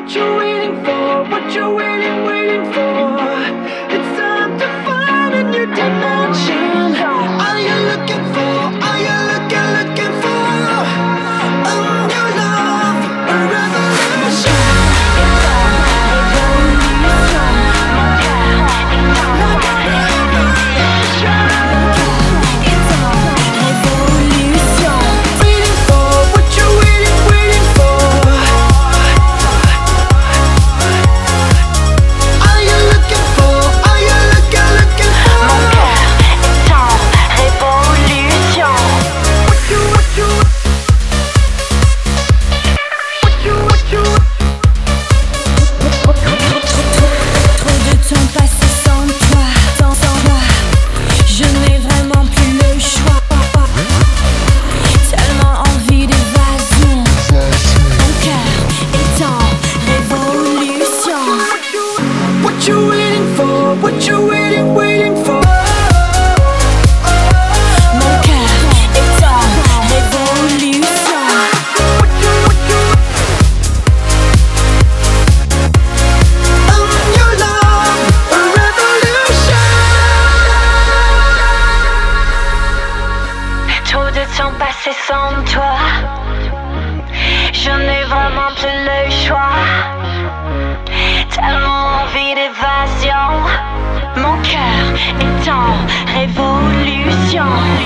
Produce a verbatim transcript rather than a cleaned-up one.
what you waiting for? What you waiting, waiting for? It's time to find a new dimension. Are you looking for? Are you looking, looking for a new love, a revolution? What you waiting for? What you waiting, waiting for? Mon cœur est en révolution. What you, what you? A new love, a revolution. Trop de temps passé sans toi, je n'ai vraiment plus le choix. Tellement envie d'évasion, mon cœur est en révolution.